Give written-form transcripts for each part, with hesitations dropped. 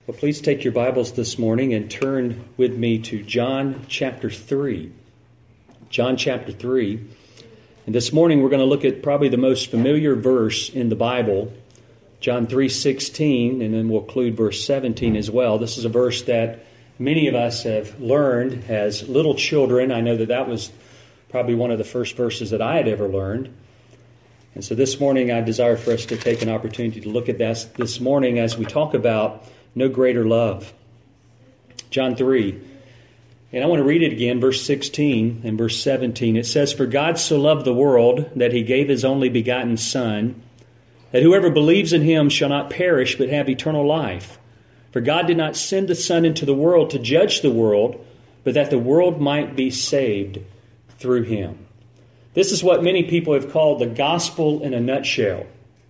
Well, please take your Bibles this morning and turn with me to John chapter 3. John chapter 3. And this morning we're going to look at probably the most familiar verse in the Bible, John 3:16, and then we'll include verse 17 as well. This is a verse that many of us have learned as little children. I know that was probably one of the first verses that I had ever learned. And so this morning I desire for us to take an opportunity to look at this morning as we talk about no greater love. John 3. And I want to read it again, verse 16 and verse 17. It says, "For God so loved the world that he gave his only begotten Son, that whoever believes in him shall not perish but have eternal life. For God did not send the Son into the world to judge the world, but that the world might be saved through him." This is what many people have called the gospel in a nutshell.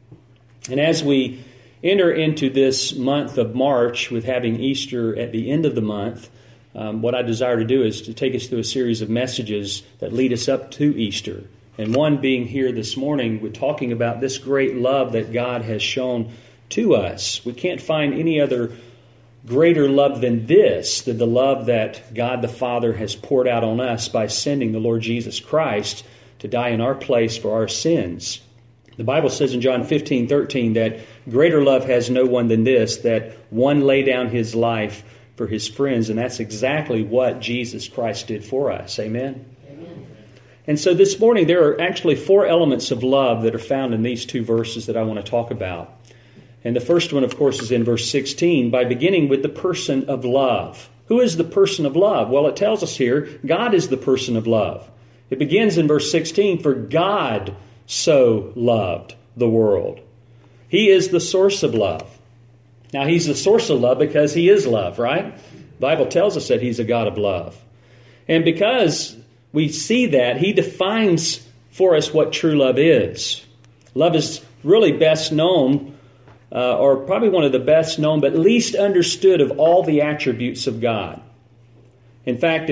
And as we enter into this month of March with having Easter at the end of the month, what I desire to do is to take us through a series of messages that lead us up to Easter. And one being here this morning, we're talking about this great love that God has shown to us. We can't find any other greater love than this, than the love that God the Father has poured out on us by sending the Lord Jesus Christ to die in our place for our sins. The Bible says in John 15:13 that greater love has no one than this, that one lay down his life for his friends. And that's exactly what Jesus Christ did for us. Amen? Amen. And so this morning there are actually four elements of love that are found in these two verses that I want to talk about. And the first one, of course, is in verse 16, by beginning with the person of love. Who is the person of love? Well, it tells us here, God is the person of love. It begins in verse 16, "For God so loved the world." He is the source of love. Now, he's the source of love because he is love, right? The Bible tells us that he's a God of love. And because we see that, he defines for us what true love is. Love is really best known, or probably one of the best known, but least understood of all the attributes of God. In fact,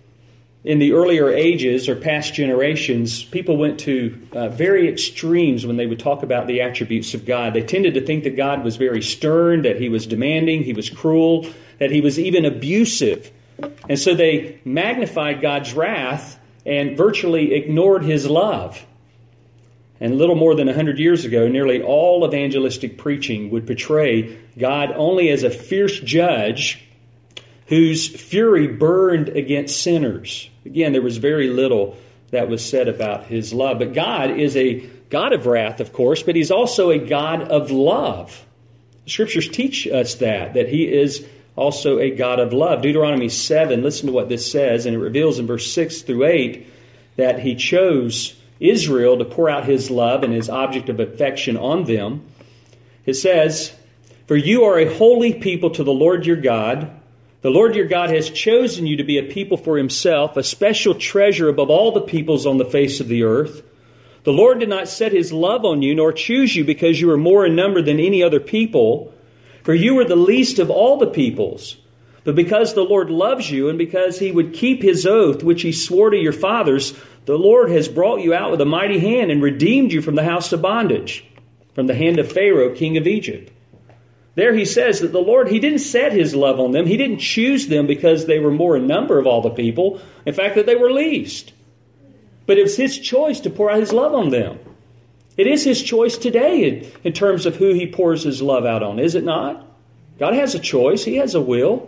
in the earlier ages or past generations, people went to very extremes when they would talk about the attributes of God. They tended to think that God was very stern, that he was demanding, he was cruel, that he was even abusive. And so they magnified God's wrath and virtually ignored his love. And a little more than 100 years ago, nearly all evangelistic preaching would portray God only as a fierce judge whose fury burned against sinners. Again, there was very little that was said about his love. But God is a God of wrath, of course, but he's also a God of love. The Scriptures teach us that he is also a God of love. Deuteronomy 7, listen to what this says, and it reveals in verse 6 through 8 that he chose Israel to pour out his love and his object of affection on them. It says, "For you are a holy people to the Lord your God. The Lord your God has chosen you to be a people for himself, a special treasure above all the peoples on the face of the earth. The Lord did not set his love on you, nor choose you because you are more in number than any other people, for you are the least of all the peoples. But because the Lord loves you, and because he would keep his oath, which he swore to your fathers, the Lord has brought you out with a mighty hand and redeemed you from the house of bondage, from the hand of Pharaoh, king of Egypt." There he says that the Lord, he didn't set his love on them. He didn't choose them because they were more in number of all the people. In fact, that they were least. But it was his choice to pour out his love on them. It is his choice today in terms of who he pours his love out on, is it not? God has a choice. He has a will.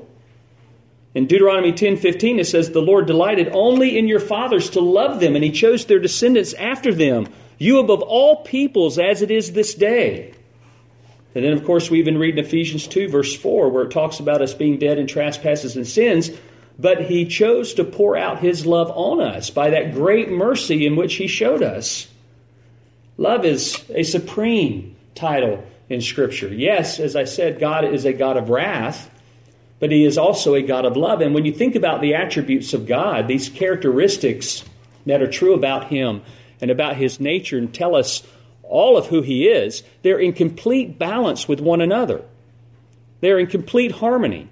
In Deuteronomy 10:15, it says, "The Lord delighted only in your fathers to love them, and he chose their descendants after them, you above all peoples as it is this day." And then, of course, we even read in Ephesians 2, verse 4, where it talks about us being dead in trespasses and sins, but he chose to pour out his love on us by that great mercy in which he showed us. Love is a supreme title in Scripture. Yes, as I said, God is a God of wrath, but he is also a God of love. And when you think about the attributes of God, these characteristics that are true about him and about his nature and tell us all of who he is, they're in complete balance with one another. They're in complete harmony.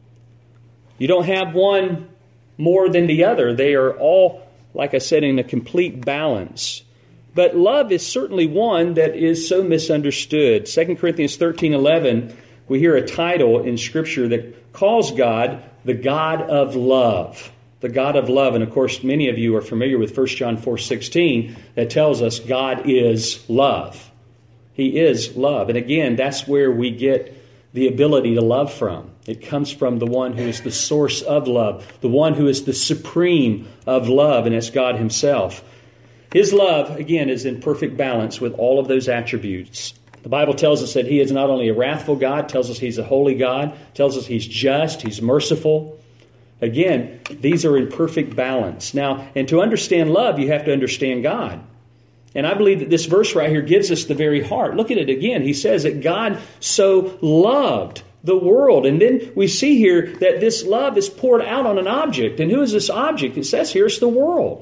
You don't have one more than the other. They are all, like I said, in a complete balance. But love is certainly one that is so misunderstood. 2 Corinthians 13:11 we hear a title in Scripture that calls God the God of love. The God of love. And of course, many of you are familiar with 1 John 4:16 that tells us God is love. He is love. And again, that's where we get the ability to love from. It comes from the one who is the source of love, the one who is the supreme of love, and it's God Himself. His love, again, is in perfect balance with all of those attributes. The Bible tells us that He is not only a wrathful God, tells us He's a holy God, tells us He's just, He's merciful. Again, these are in perfect balance. Now, and to understand love, you have to understand God. And I believe that this verse right here gives us the very heart. Look at it again. He says that God so loved the world. And then we see here that this love is poured out on an object. And who is this object? It says here it's the world.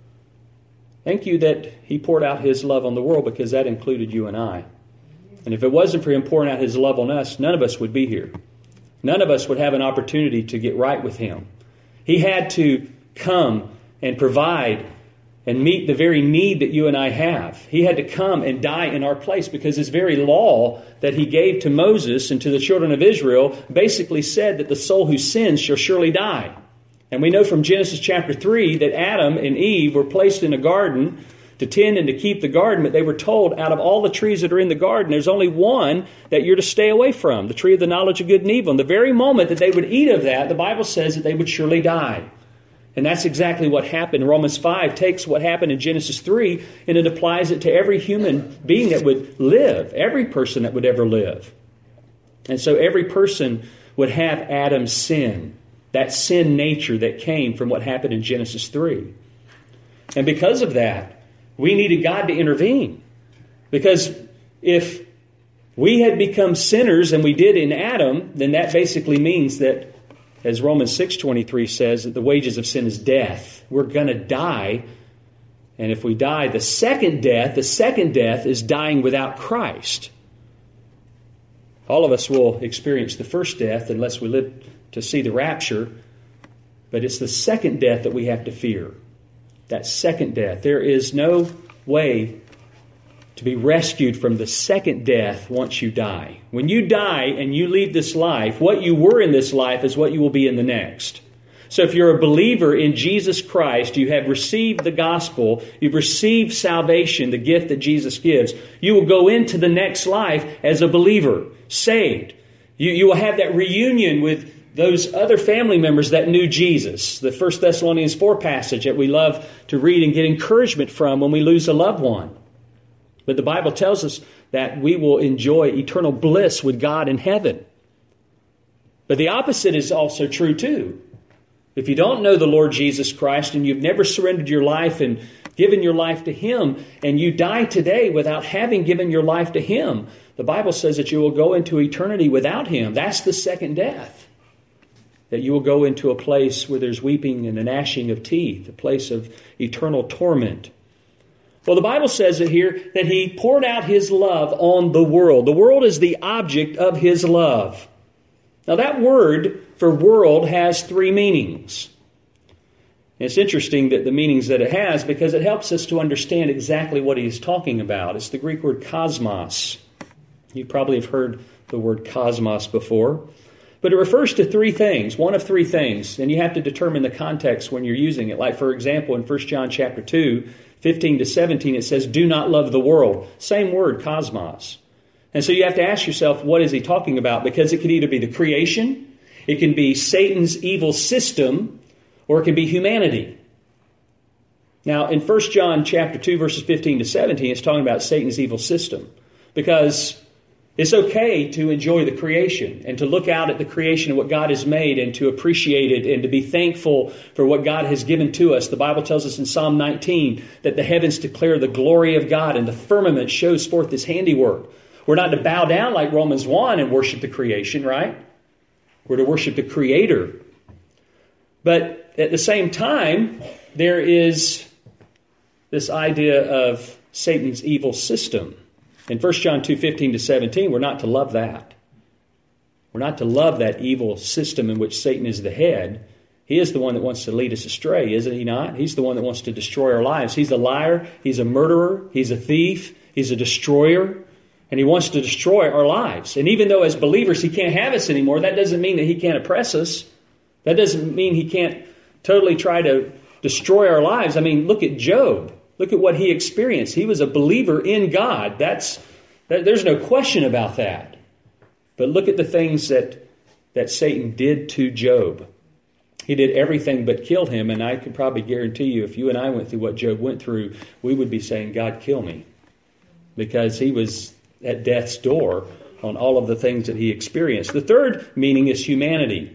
Thank you that He poured out His love on the world, because that included you and I. And if it wasn't for Him pouring out His love on us, none of us would be here. None of us would have an opportunity to get right with Him. He had to come and provide and meet the very need that you and I have. He had to come and die in our place, because His very law that He gave to Moses and to the children of Israel basically said that the soul who sins shall surely die. And we know from Genesis chapter 3 that Adam and Eve were placed in a garden to tend and to keep the garden, but they were told, out of all the trees that are in the garden, there's only one that you're to stay away from, the tree of the knowledge of good and evil. And the very moment that they would eat of that, the Bible says that they would surely die. And that's exactly what happened. Romans 5 takes what happened in Genesis 3 and it applies it to every human being that would live, every person that would ever live. And so every person would have Adam's sin, that sin nature that came from what happened in Genesis 3. And because of that, we needed God to intervene. Because if we had become sinners, and we did in Adam, then that basically means that, as Romans 6:23 says, that the wages of sin is death. We're going to die. And if we die, the second death is dying without Christ. All of us will experience the first death unless we live to see the rapture. But it's the second death that we have to fear. That second death. There is no way to be rescued from the second death once you die. When you die and you leave this life, what you were in this life is what you will be in the next. So if you're a believer in Jesus Christ, you have received the gospel, you've received salvation, the gift that Jesus gives, you will go into the next life as a believer, saved. You will have that reunion with those other family members that knew Jesus. The 1 Thessalonians 4 passage that we love to read and get encouragement from when we lose a loved one. But the Bible tells us that we will enjoy eternal bliss with God in heaven. But the opposite is also true too. If you don't know the Lord Jesus Christ and you've never surrendered your life and given your life to Him, and you die today without having given your life to Him, the Bible says that you will go into eternity without Him. That's the second death. That you will go into a place where there's weeping and a gnashing of teeth, a place of eternal torment. Well, the Bible says it here that He poured out His love on the world. The world is the object of His love. Now that word for world has three meanings. And it's interesting that the meanings that it has, because it helps us to understand exactly what He's talking about. It's the Greek word cosmos. You probably have heard the word cosmos before. But it refers to three things, one of three things, and you have to determine the context when you're using it. Like, for example, in 1 John chapter 2, 15 to 17, it says, do not love the world. Same word, cosmos. And so you have to ask yourself, what is he talking about? Because it could either be the creation, it can be Satan's evil system, or it can be humanity. Now, in 1 John chapter 2, verses 15 to 17, it's talking about Satan's evil system. Because it's okay to enjoy the creation and to look out at the creation and what God has made and to appreciate it and to be thankful for what God has given to us. The Bible tells us in Psalm 19 that the heavens declare the glory of God and the firmament shows forth His handiwork. We're not to bow down like Romans 1 and worship the creation, right? We're to worship the Creator. But at the same time, there is this idea of Satan's evil system. In 1 John 2, 15 to 17, we're not to love that. We're not to love that evil system in which Satan is the head. He is the one that wants to lead us astray, isn't he not? He's the one that wants to destroy our lives. He's a liar. He's a murderer. He's a thief. He's a destroyer. And he wants to destroy our lives. And even though as believers he can't have us anymore, that doesn't mean that he can't oppress us. That doesn't mean he can't totally try to destroy our lives. I mean, look at Job. Look at what he experienced. He was a believer in God. There's no question about that. But look at the things that Satan did to Job. He did everything but kill him. And I can probably guarantee you, if you and I went through what Job went through, we would be saying, God, kill me. Because he was at death's door on all of the things that he experienced. The third meaning is humanity.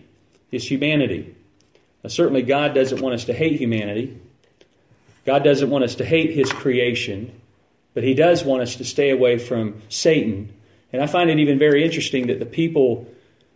Now, certainly God doesn't want us to hate humanity. God doesn't want us to hate his creation. But he does want us to stay away from Satan. And I find it even very interesting that the people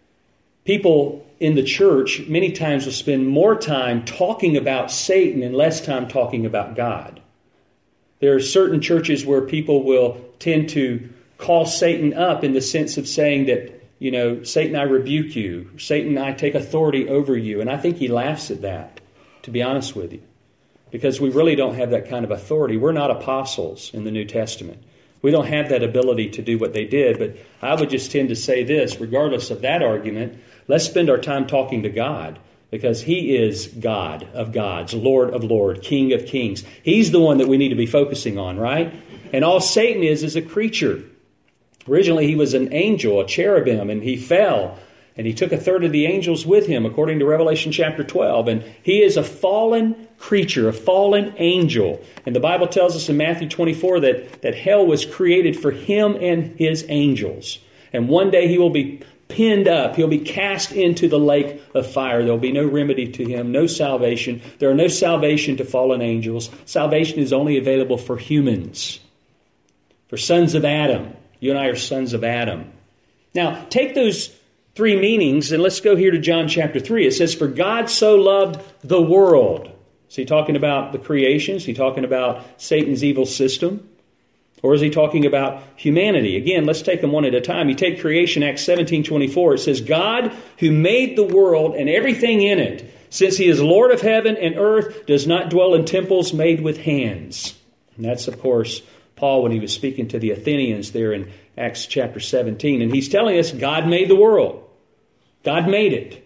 in the church many times will spend more time talking about Satan and less time talking about God. There are certain churches where people will tend to call Satan up in the sense of saying that, Satan, I rebuke you. Satan, I take authority over you. And I think he laughs at that, to be honest with you. Because we really don't have that kind of authority. We're not apostles in the New Testament. We don't have that ability to do what they did. But I would just tend to say this, regardless of that argument, let's spend our time talking to God. Because he is God of gods, Lord of lords, King of kings. He's the one that we need to be focusing on, right? And all Satan is a creature. Originally he was an angel, a cherubim, and he fell. And he took a third of the angels with him, according to Revelation chapter 12. And he is a fallen creature, a fallen angel. And the Bible tells us in Matthew 24 that hell was created for him and his angels. And one day he will be pinned up. He'll be cast into the lake of fire. There'll be no remedy to him, no salvation. There are no salvation to fallen angels. Salvation is only available for humans, for sons of Adam. You and I are sons of Adam. Now, take those three meanings and let's go here to John chapter 3. It says, for God so loved the world. Is he talking about the creation? Is he talking about Satan's evil system? Or is he talking about humanity? Again, let's take them one at a time. You take creation, Acts 17:24. It says, God who made the world and everything in it, since he is Lord of heaven and earth, does not dwell in temples made with hands. And that's, of course, Paul when he was speaking to the Athenians there in Acts chapter 17. And he's telling us God made the world. God made it.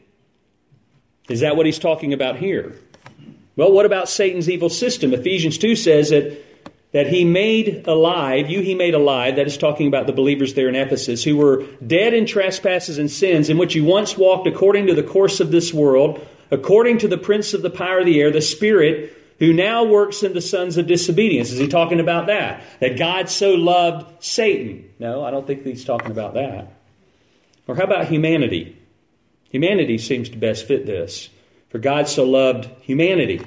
Is that what he's talking about here? Well, what about Satan's evil system? Ephesians 2 says that he made alive, he made alive, that is talking about the believers there in Ephesus, who were dead in trespasses and sins, in which you once walked according to the course of this world, according to the prince of the power of the air, the spirit, who now works in the sons of disobedience. Is he talking about that? That God so loved Satan? No, I don't think he's talking about that. Or how about humanity? Humanity seems to best fit this. For God so loved humanity.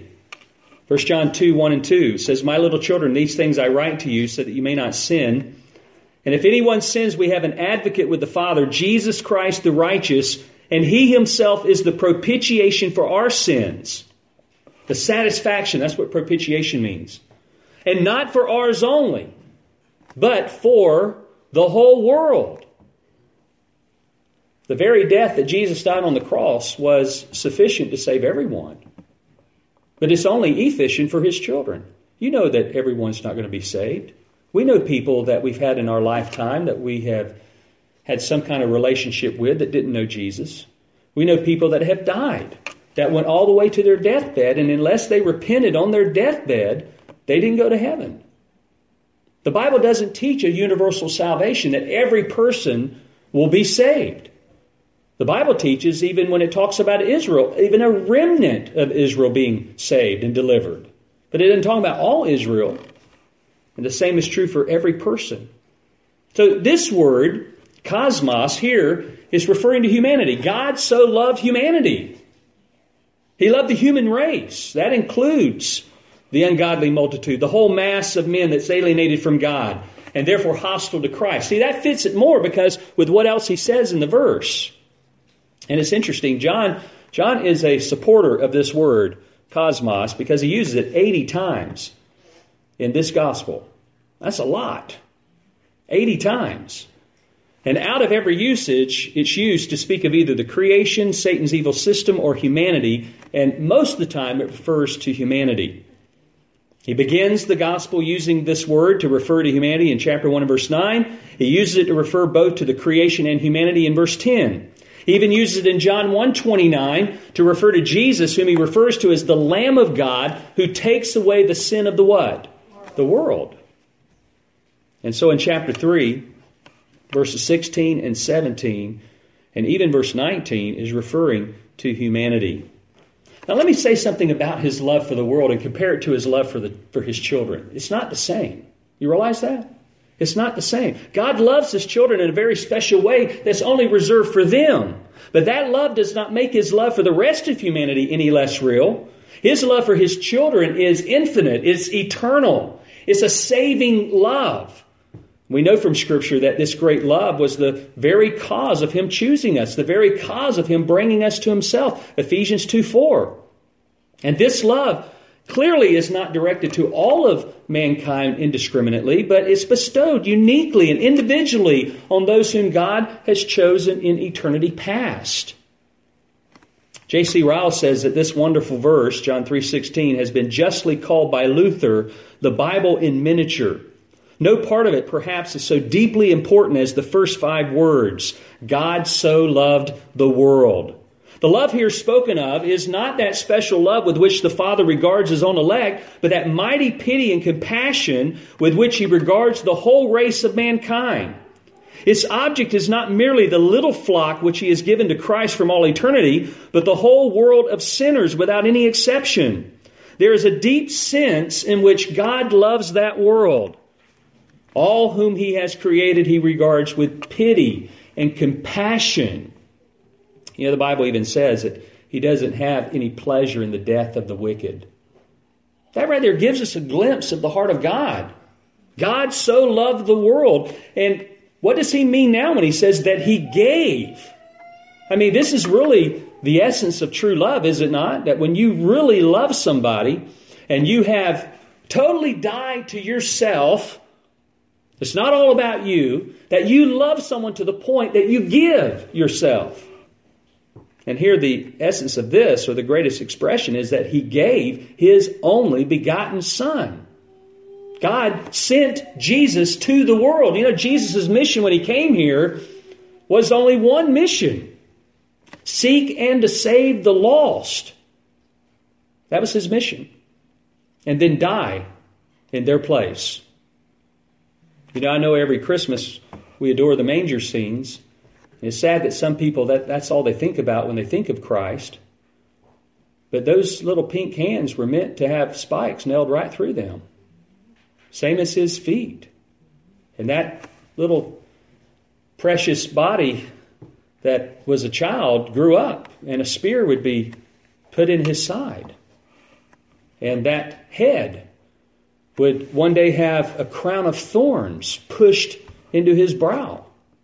1 John 2:1-2 says, my little children, these things I write to you so that you may not sin. And if anyone sins, we have an advocate with the Father, Jesus Christ the righteous, and he himself is the propitiation for our sins. The satisfaction, that's what propitiation means. And not for ours only, but for the whole world. The very death that Jesus died on the cross was sufficient to save everyone. But it's only efficient for his children. You know that everyone's not going to be saved. We know people that we've had in our lifetime that we have had some kind of relationship with that didn't know Jesus. We know people that have died, that went all the way to their deathbed, and unless they repented on their deathbed, they didn't go to heaven. The Bible doesn't teach a universal salvation, that every person will be saved. The Bible teaches, even when it talks about Israel, even a remnant of Israel being saved and delivered. But it doesn't talk about all Israel. And the same is true for every person. So this word, cosmos, here is referring to humanity. God so loved humanity. He loved the human race. That includes the ungodly multitude, the whole mass of men that's alienated from God and therefore hostile to Christ. See, that fits it more because with what else he says in the verse. And it's interesting, John is a supporter of this word, cosmos, because he uses it 80 times in this gospel. That's a lot. 80 times. And out of every usage, it's used to speak of either the creation, Satan's evil system, or humanity. And most of the time, it refers to humanity. He begins the gospel using this word to refer to humanity in chapter 1 and verse 9. He uses it to refer both to the creation and humanity in verse 10. He even uses it in John 1:29 to refer to Jesus, whom he refers to as the Lamb of God, who takes away the sin of the what? The world. And so in chapter 3, verses 16 and 17, and even verse 19 is referring to humanity. Now let me say something about his love for the world and compare it to his love for his children. It's not the same. You realize that? It's not the same. God loves his children in a very special way that's only reserved for them. But that love does not make his love for the rest of humanity any less real. His love for his children is infinite. It's eternal. It's a saving love. We know from Scripture that this great love was the very cause of him choosing us, the very cause of him bringing us to himself. Ephesians 2:4. And this love clearly is not directed to all of mankind indiscriminately, but it's bestowed uniquely and individually on those whom God has chosen in eternity past. J.C. Ryle says that this wonderful verse, John 3:16, has been justly called by Luther the Bible in miniature. No part of it perhaps is so deeply important as the first 5 words, God so loved the world. The love here spoken of is not that special love with which the Father regards his own elect, but that mighty pity and compassion with which he regards the whole race of mankind. Its object is not merely the little flock which he has given to Christ from all eternity, but the whole world of sinners without any exception. There is a deep sense in which God loves that world. All whom he has created he regards with pity and compassion. You know, the Bible even says that he doesn't have any pleasure in the death of the wicked. That right there gives us a glimpse of the heart of God. God so loved the world. And what does he mean now when he says that he gave? I mean, this is really the essence of true love, is it not? That when you really love somebody and you have totally died to yourself, it's not all about you, that you love someone to the point that you give yourself. And here the essence of this, or the greatest expression, is that he gave his only begotten Son. God sent Jesus to the world. You know, Jesus' mission when he came here was only one mission. Seek and to save the lost. That was his mission. And then die in their place. You know, I know every Christmas we adore the manger scenes. It's sad that some people, that's all they think about when they think of Christ. But those little pink hands were meant to have spikes nailed right through them. Same as his feet. And that little precious body that was a child grew up, and a spear would be put in his side. And that head would one day have a crown of thorns pushed into his brow.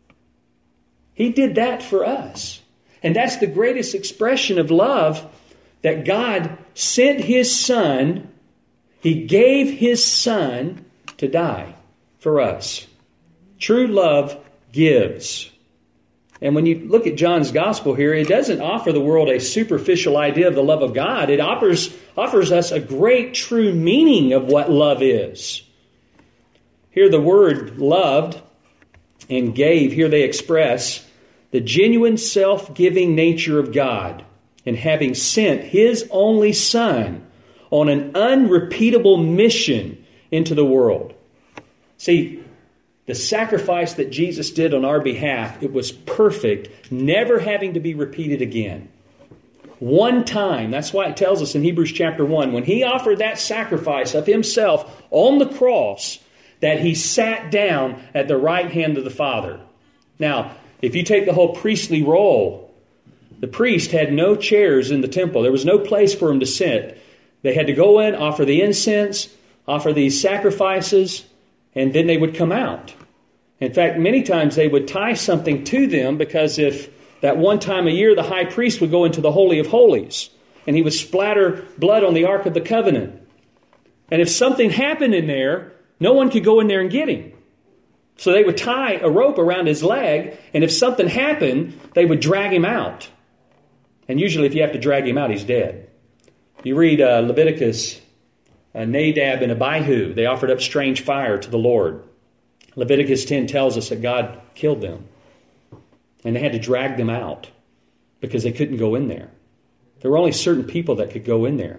He did that for us. And that's the greatest expression of love, that God sent his Son. He gave his Son to die for us. True love gives. And when you look at John's gospel here, it doesn't offer the world a superficial idea of the love of God. It offers us a great true meaning of what love is. Here the word loved and gave, here they express the genuine self-giving nature of God in having sent his only Son on an unrepeatable mission into the world. See, the sacrifice that Jesus did on our behalf, it was perfect, never having to be repeated again. One time, that's why it tells us in Hebrews chapter 1, when he offered that sacrifice of himself on the cross, that he sat down at the right hand of the Father. Now, if you take the whole priestly role, the priest had no chairs in the temple. There was no place for him to sit. They had to go in, offer the incense, offer these sacrifices, and then they would come out. In fact, many times they would tie something to them, because if that one time a year the high priest would go into the Holy of Holies and he would splatter blood on the Ark of the Covenant. And if something happened in there, no one could go in there and get him. So they would tie a rope around his leg, and if something happened, they would drag him out. And usually if you have to drag him out, he's dead. You read Leviticus Nadab and Abihu. They offered up strange fire to the Lord. Leviticus 10 tells us that God killed them. And they had to drag them out because they couldn't go in there. There were only certain people that could go in there.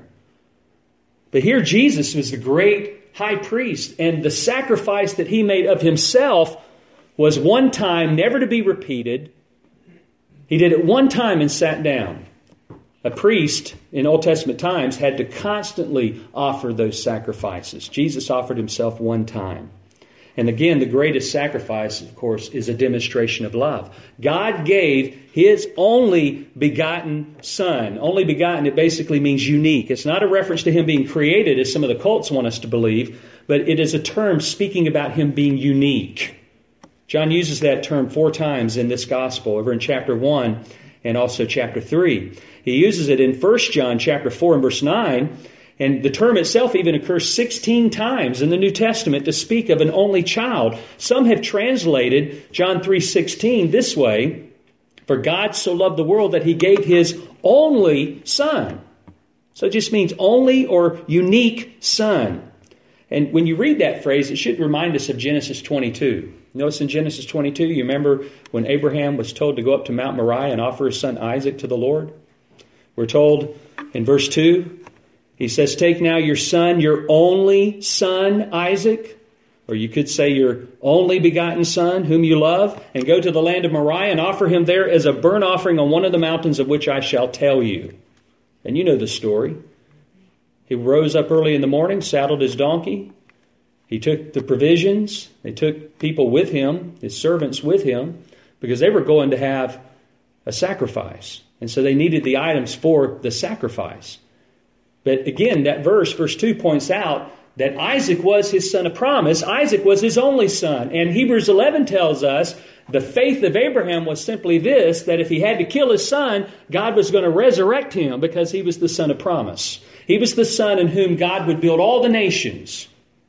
But here Jesus was the great high priest, and the sacrifice that he made of himself was one time, never to be repeated. He did it one time and sat down. A priest in Old Testament times had to constantly offer those sacrifices. Jesus offered himself one time. And again, the greatest sacrifice, of course, is a demonstration of love. God gave His only begotten Son. Only begotten, it basically means unique. It's not a reference to Him being created, as some of the cults want us to believe, but it is a term speaking about Him being unique. John uses that term 4 times in this gospel, over in chapter 1 and also chapter 3. He uses it in 1 John chapter 4 and verse 9, and the term itself even occurs 16 times in the New Testament to speak of an only child. Some have translated John 3:16 this way, "For God so loved the world that He gave His only Son." So it just means only or unique Son. And when you read that phrase, it should remind us of Genesis 22. Notice in Genesis 22, you remember when Abraham was told to go up to Mount Moriah and offer his son Isaac to the Lord? We're told in verse 2, he says, "Take now your son, your only son, Isaac," or you could say your only begotten son, whom you love, "and go to the land of Moriah and offer him there as a burnt offering on one of the mountains of which I shall tell you." And you know the story. He rose up early in the morning, saddled his donkey. He took the provisions. They took people with him, his servants with him, because they were going to have a sacrifice. And so they needed the items for the sacrifice. But again, that verse 2, points out that Isaac was his son of promise. Isaac was his only son. And Hebrews 11 tells us the faith of Abraham was simply this, that if he had to kill his son, God was going to resurrect him because he was the son of promise. He was the son in whom God would build all the nations.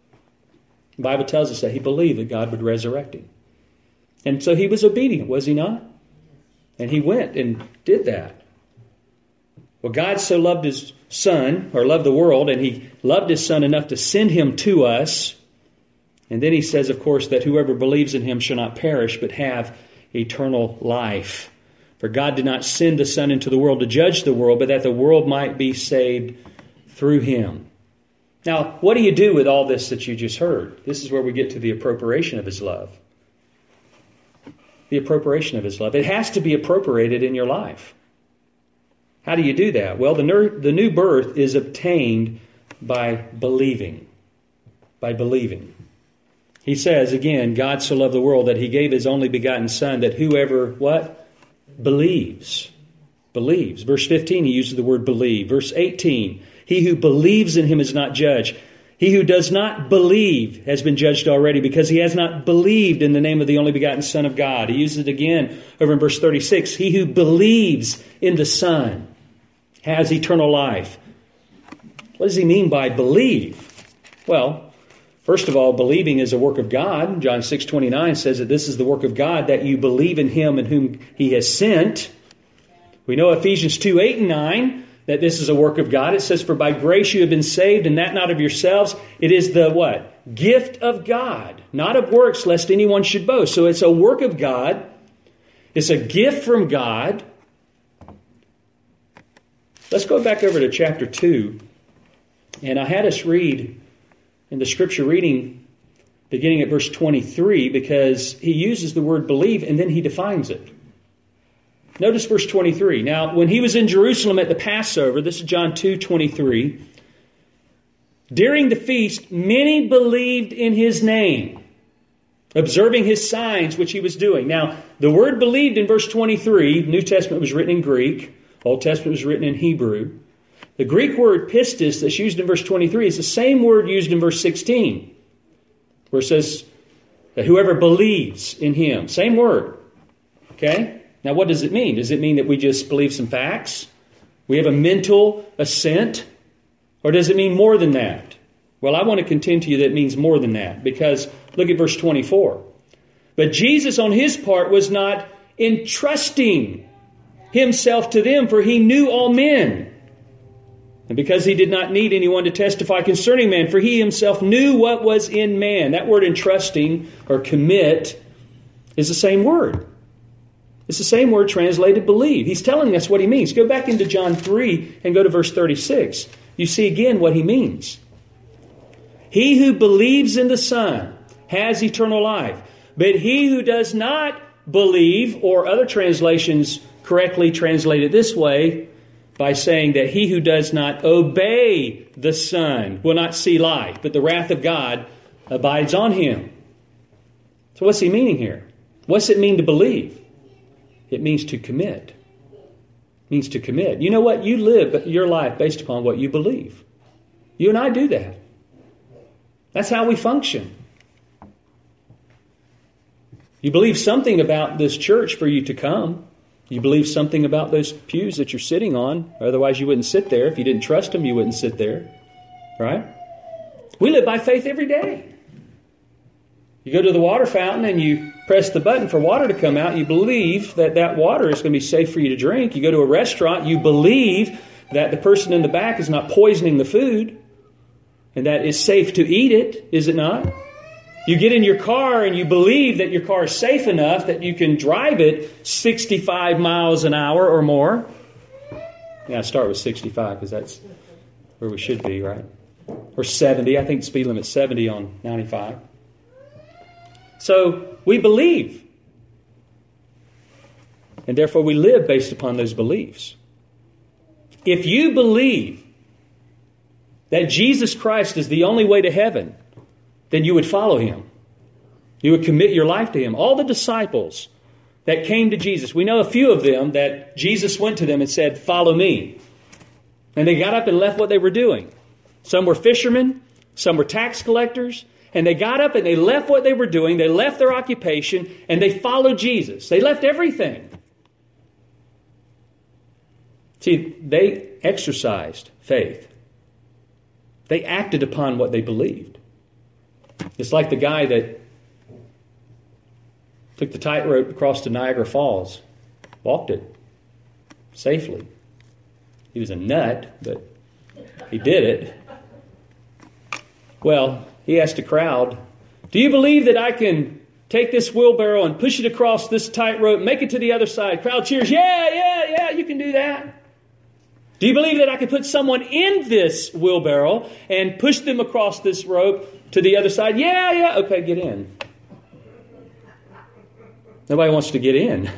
The Bible tells us that he believed that God would resurrect him. And so he was obedient, was he not? And he went and did that. Well, God so loved his son, or loved the world, and he loved his son enough to send him to us. And then he says, of course, that whoever believes in him shall not perish, but have eternal life. For God did not send the Son into the world to judge the world, but that the world might be saved through him. Now, what do you do with all this that you just heard? This is where we get to the appropriation of his love. The appropriation of his love. It has to be appropriated in your life. How do you do that? Well, the new birth is obtained by believing. By believing. He says, again, God so loved the world that he gave his only begotten Son, that whoever, what? Believes. Believes. Verse 15, he uses the word believe. Verse 18, he who believes in him is not judged. He who does not believe has been judged already because he has not believed in the name of the only begotten Son of God. He uses it again over in verse 36. He who believes in the Son has eternal life. What does he mean by believe? Well, first of all, believing is a work of God. John 6:29 says that this is the work of God, that you believe in him and whom he has sent. We know Ephesians 2:8 and 9, that this is a work of God. It says, for by grace you have been saved, and that not of yourselves. It is the what? Gift of God, not of works, lest anyone should boast. So it's a work of God. It's a gift from God. Let's go back over to chapter 2. And I had us read in the scripture reading beginning at verse 23, because he uses the word believe and then he defines it. Notice verse 23. Now, when he was in Jerusalem at the Passover, this is John 2:23, during the feast, many believed in his name, observing his signs which he was doing. Now, the word believed in verse 23, New Testament was written in Greek, Old Testament was written in Hebrew. The Greek word pistis that's used in verse 23 is the same word used in verse 16, where it says that whoever believes in him. Same word. Okay? Now, what does it mean? Does it mean that we just believe some facts? We have a mental assent? Or does it mean more than that? Well, I want to contend to you that it means more than that, because look at verse 24. But Jesus on his part was not entrusting himself to them, for he knew all men. And because he did not need anyone to testify concerning man, for he himself knew what was in man. That word entrusting or commit is the same word. It's the same word translated believe. He's telling us what he means. Go back into John 3 and go to verse 36. You see again what he means. He who believes in the Son has eternal life. But he who does not believe, or other translations correctly translate it this way, by saying that he who does not obey the Son will not see life, but the wrath of God abides on him. So what's he meaning here? What's it mean to believe? It means to commit. It means to commit. You know what? You live your life based upon what you believe. You and I do that. That's how we function. You believe something about this church for you to come. You believe something about those pews that you're sitting on. Otherwise you wouldn't sit there. If you didn't trust them, you wouldn't sit there. Right? We live by faith every day. You go to the water fountain and you press the button for water to come out. You believe that that water is going to be safe for you to drink. You go to a restaurant. You believe that the person in the back is not poisoning the food and that it's safe to eat it, is it not? You get in your car and you believe that your car is safe enough that you can drive it 65 miles an hour or more. Yeah, I start with 65 because that's where we should be, right? Or 70. I think the speed limit's 70 on 95. So we believe. And therefore we live based upon those beliefs. If you believe that Jesus Christ is the only way to heaven, then you would follow him. You would commit your life to him. All the disciples that came to Jesus, we know a few of them that Jesus went to them and said, "Follow me." And they got up and left what they were doing. Some were fishermen, some were tax collectors, and they got up and they left what they were doing, they left their occupation, and they followed Jesus. They left everything. See, they exercised faith. They acted upon what they believed. It's like the guy that took the tightrope across to Niagara Falls, walked it safely. He was a nut, but he did it. Well, he asked a crowd, "Do you believe that I can take this wheelbarrow and push it across this tightrope, make it to the other side?" Crowd cheers, yeah, you can do that. "Do you believe that I can put someone in this wheelbarrow and push them across this rope to the other side?" Yeah. Okay, get in. Nobody wants to get in.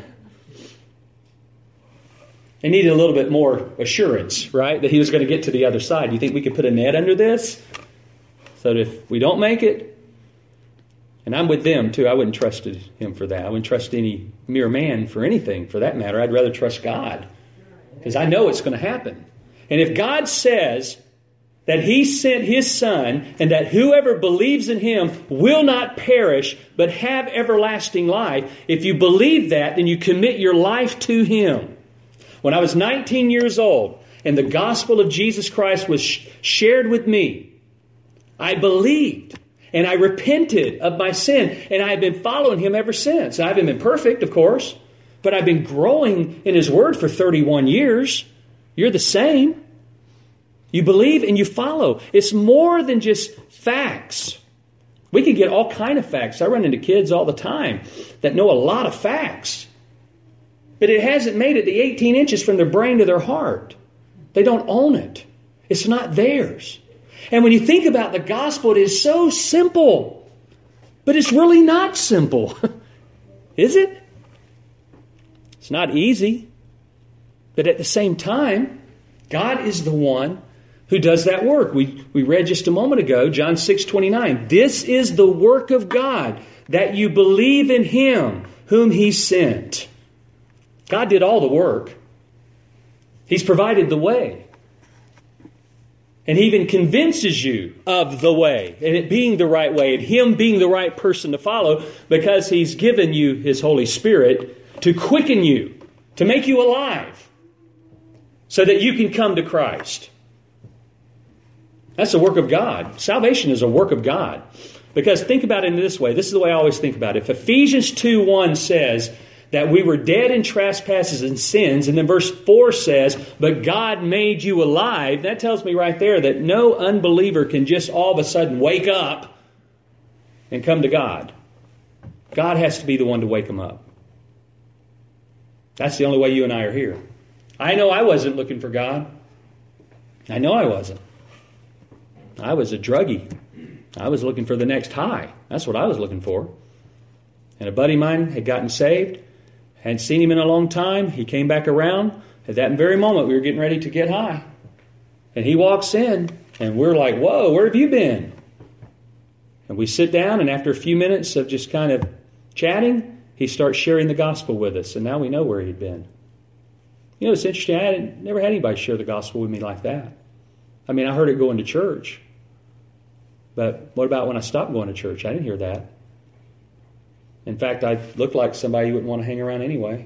They needed a little bit more assurance, right? That he was going to get to the other side. Do you think we could put a net under this? So that if we don't make it, and I'm with them too, I wouldn't trust him for that. I wouldn't trust any mere man for anything for that matter. I'd rather trust God. Because I know it's going to happen. And if God says that he sent his Son and that whoever believes in him will not perish but have everlasting life, if you believe that, then you commit your life to him. When I was 19 years old and the gospel of Jesus Christ was shared with me, I believed and I repented of my sin, and I have been following him ever since. I haven't been perfect, of course, but I've been growing in his word for 31 years. You're the same. You believe and you follow. It's more than just facts. We can get all kind of facts. I run into kids all the time that know a lot of facts. But it hasn't made it the 18 inches from their brain to their heart. They don't own it. It's not theirs. And when you think about the gospel, it is so simple. But it's really not simple. Is it? It's not easy. But at the same time, God is the one who does that work. We read just a moment ago, John 6:29. This is the work of God, that you believe in him whom he sent. God did all the work. He's provided the way. And he even convinces you of the way, and it being the right way, and him being the right person to follow, because he's given you his Holy Spirit to quicken you, to make you alive, so that you can come to Christ. That's the work of God. Salvation is a work of God. Because think about it in this way. This is the way I always think about it. If Ephesians 2:1 says that we were dead in trespasses and sins. And then verse 4 says, but God made you alive. That tells me right there that no unbeliever can just all of a sudden wake up and come to God. God has to be the one to wake them up. That's the only way you and I are here. I know I wasn't looking for God. I know I wasn't. I was a druggie. I was looking for the next high. That's what I was looking for. And a buddy of mine had gotten saved. Hadn't seen him in a long time. He came back around. At that very moment, we were getting ready to get high. And he walks in, and we're like, whoa, where have you been? And we sit down, and after a few minutes of just kind of chatting, he starts sharing the gospel with us. And now we know where he'd been. You know, it's interesting. I never had anybody share the gospel with me like that. I mean, I heard it going to church. But what about when I stopped going to church? I didn't hear that. In fact, I looked like somebody you wouldn't want to hang around anyway.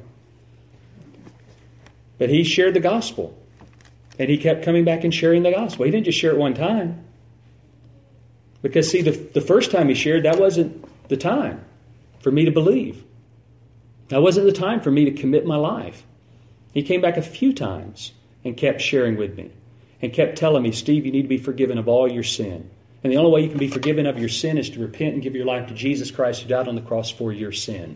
But he shared the gospel. And he kept coming back and sharing the gospel. He didn't just share it one time. Because, see, the first time he shared, that wasn't the time for me to believe. That wasn't the time for me to commit my life. He came back a few times and kept sharing with me. And kept telling me, Steve, you need to be forgiven of all your sin. And the only way you can be forgiven of your sin is to repent and give your life to Jesus Christ who died on the cross for your sin.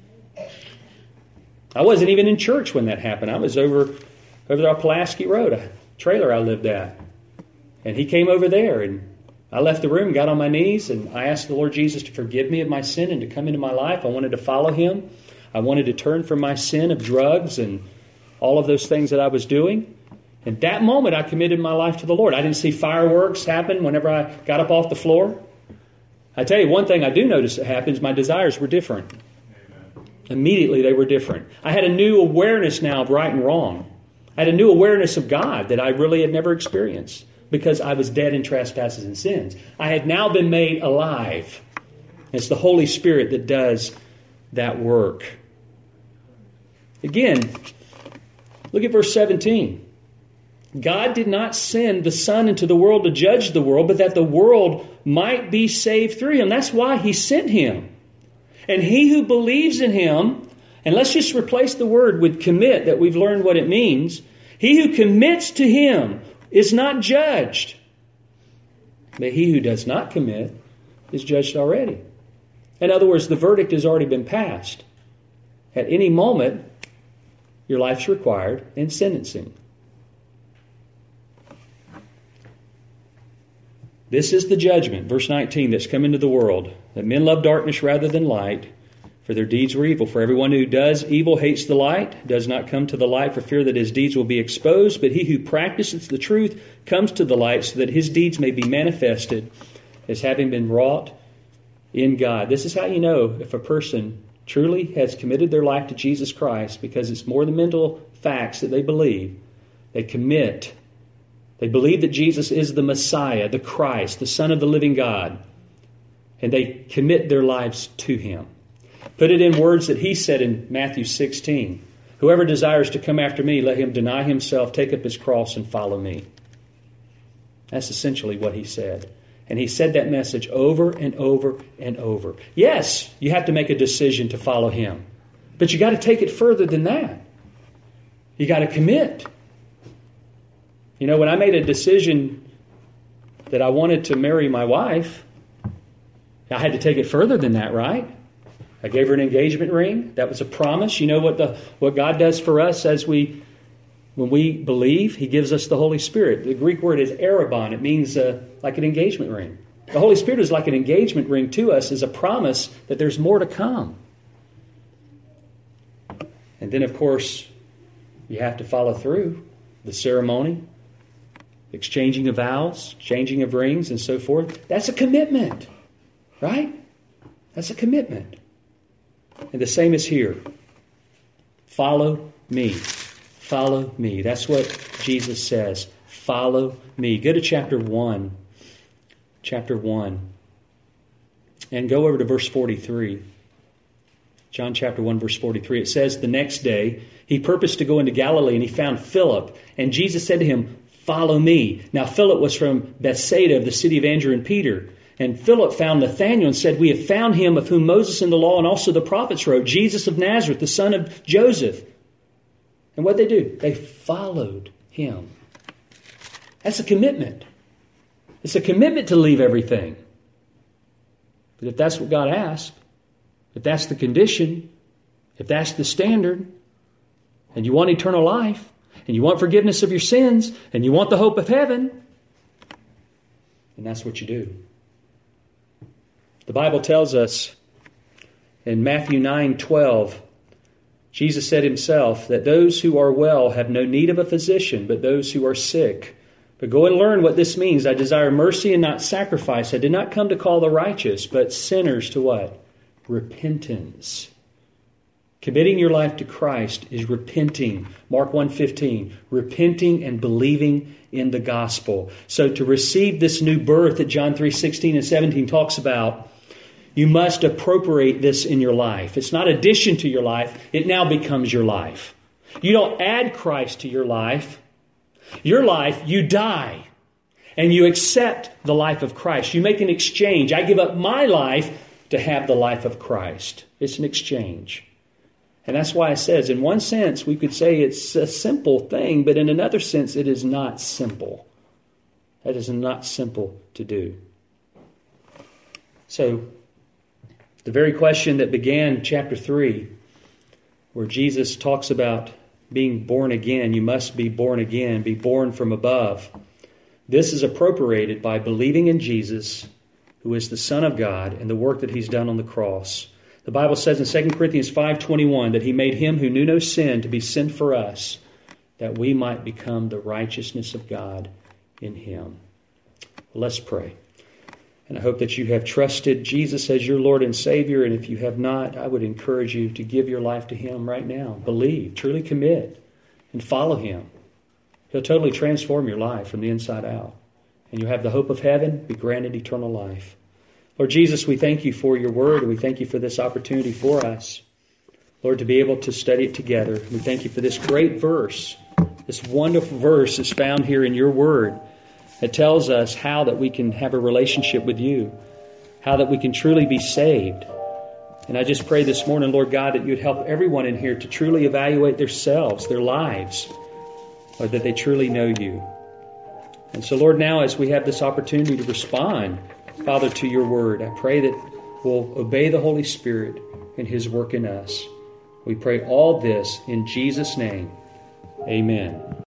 I wasn't even in church when that happened. I was over there on Pulaski Road, a trailer I lived at. And he came over there, and I left the room, got on my knees, and I asked the Lord Jesus to forgive me of my sin and to come into my life. I wanted to follow Him. I wanted to turn from my sin of drugs and all of those things that I was doing. In that moment, I committed my life to the Lord. I didn't see fireworks happen whenever I got up off the floor. I tell you, one thing I do notice that happens, my desires were different. Amen. Immediately, they were different. I had a new awareness now of right and wrong. I had a new awareness of God that I really had never experienced because I was dead in trespasses and sins. I had now been made alive. It's the Holy Spirit that does that work. Again, look at verse 17. God did not send the Son into the world to judge the world, but that the world might be saved through Him. That's why He sent Him. And he who believes in Him, and let's just replace the word with commit, that we've learned what it means. He who commits to Him is not judged. But he who does not commit is judged already. In other words, the verdict has already been passed. At any moment, your life's required in sentencing. This is the judgment, verse 19, that's come into the world, that men love darkness rather than light, for their deeds were evil. For everyone who does evil hates the light, does not come to the light for fear that his deeds will be exposed. But he who practices the truth comes to the light so that his deeds may be manifested as having been wrought in God. This is how you know if a person truly has committed their life to Jesus Christ, because it's more than mental facts that they believe. They commit. They believe that Jesus is the Messiah, the Christ, the Son of the living God. And they commit their lives to Him. Put it in words that He said in Matthew 16. Whoever desires to come after me, let him deny himself, take up his cross, and follow me. That's essentially what He said. And He said that message over and over and over. Yes, you have to make a decision to follow Him. But you got to take it further than that. You got to commit. You know, when I made a decision that I wanted to marry my wife, I had to take it further than that, right? I gave her an engagement ring. That was a promise. You know what God does for us when we believe? He gives us the Holy Spirit. The Greek word is arabon. It means like an engagement ring. The Holy Spirit is like an engagement ring to us as a promise that there's more to come. And then, of course, you have to follow through the ceremony. Exchanging of vows, changing of rings, and so forth. That's a commitment, right? That's a commitment. And the same is here. Follow me. Follow me. That's what Jesus says. Follow me. Go to chapter 1. Chapter 1. And go over to verse 43. John chapter 1, verse 43. It says, the next day, he purposed to go into Galilee, and he found Philip. And Jesus said to him, follow me. Now Philip was from Bethsaida of the city of Andrew and Peter. And Philip found Nathanael and said, "We have found him of whom Moses in the law and also the prophets wrote, Jesus of Nazareth, the son of Joseph." And what did they do? They followed him. That's a commitment. It's a commitment to leave everything. But if that's what God asks, if that's the condition, if that's the standard, and you want eternal life, and you want forgiveness of your sins, and you want the hope of heaven, then that's what you do. The Bible tells us in Matthew 9:12, Jesus said himself that those who are well have no need of a physician, but those who are sick. But go and learn what this means. I desire mercy and not sacrifice. I did not come to call the righteous, but sinners to what? Repentance. Committing your life to Christ is repenting. Mark 1:15. Repenting and believing in the gospel. So to receive this new birth that John 3:16 and 17 talks about, you must appropriate this in your life. It's not addition to your life. It now becomes your life. You don't add Christ to your life. Your life, you die. And you accept the life of Christ. You make an exchange. I give up my life to have the life of Christ. It's an exchange. And that's why it says, in one sense, we could say it's a simple thing, but in another sense, it is not simple. That is not simple to do. So, the very question that began chapter 3, where Jesus talks about being born again, you must be born again, be born from above. This is appropriated by believing in Jesus, who is the Son of God, and the work that He's done on the cross. The Bible says in 2 Corinthians 5:21 that He made Him who knew no sin to be sin for us, that we might become the righteousness of God in Him. Let's pray. And I hope that you have trusted Jesus as your Lord and Savior. And if you have not, I would encourage you to give your life to Him right now. Believe, truly commit, and follow Him. He'll totally transform your life from the inside out. And you'll have the hope of heaven, be granted eternal life. Lord Jesus, we thank you for your word, and we thank you for this opportunity for us, Lord, to be able to study it together. We thank you for this great verse, this wonderful verse that's found here in your word. It tells us how that we can have a relationship with you, how that we can truly be saved. And I just pray this morning, Lord God, that you'd help everyone in here to truly evaluate themselves, their lives, or that they truly know you. And so, Lord, now as we have this opportunity to respond, Father, to your word, I pray that we'll obey the Holy Spirit and His work in us. We pray all this in Jesus' name. Amen.